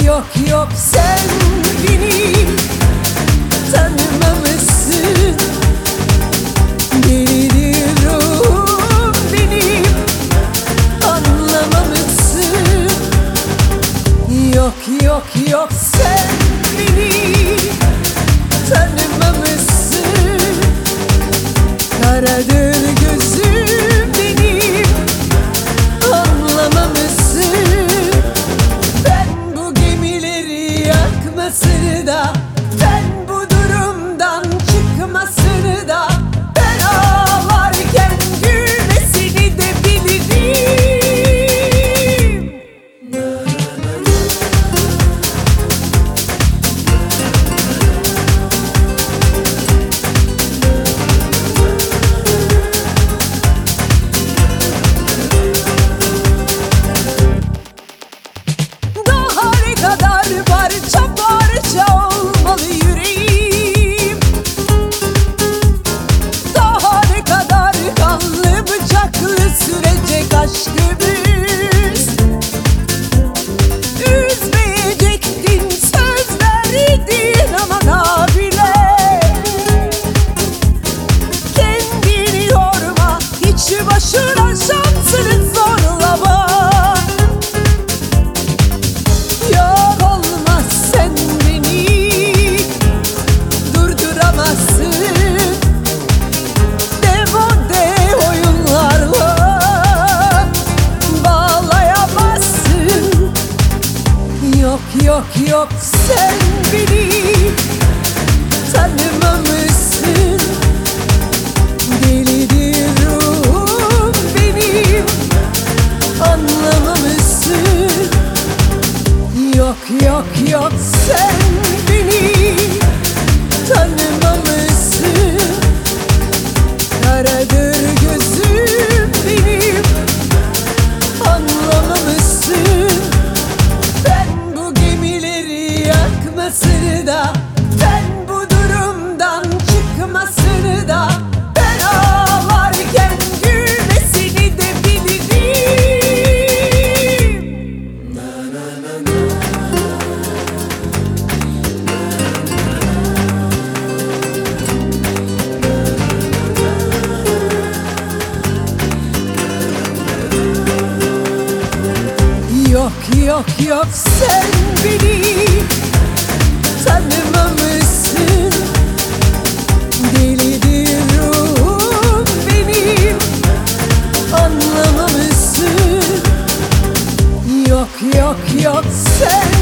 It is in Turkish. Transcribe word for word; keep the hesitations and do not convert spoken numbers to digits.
Yok yok sen beni tanımamışsın. Delidir ruhum benim, anlamamışsın. Yok yok yok sen beni tanımamışsın. Karadır gözüm benim, anlamamışsın. Ben bu gemileri yakmasını da, ben bu durumdan çıkmasını da, ben ağlarken gülmesini de bilirim. Daha ne kadar parça parça olmalı yüreğim? Daha ne kadar kanlı bıçaklı sürecek aşkımız? Üzmeyecektin, söz verdin ama nabile. Kendini yorma, hiç başına şansını zorlama. Yok olmaz sen beni durduramazsın. Demode oyunlarla bağlayamazsın. Yok yok yok sen beni tanımamışsın. Delidir ruhum benim, anlamamışsın. Yok yok yok sen beni tanımamışsın. Karadır gözüm benim, anlamamışsın. Ben bu gemileri yakmasını da, ben bu durumdan çıkmasını da, ben ağlarken gülmesini de bilirim. Yok yok yok sen beni tanımamışsın. Delidir ruhum benim, anlamamışsın. Yok yok yok sen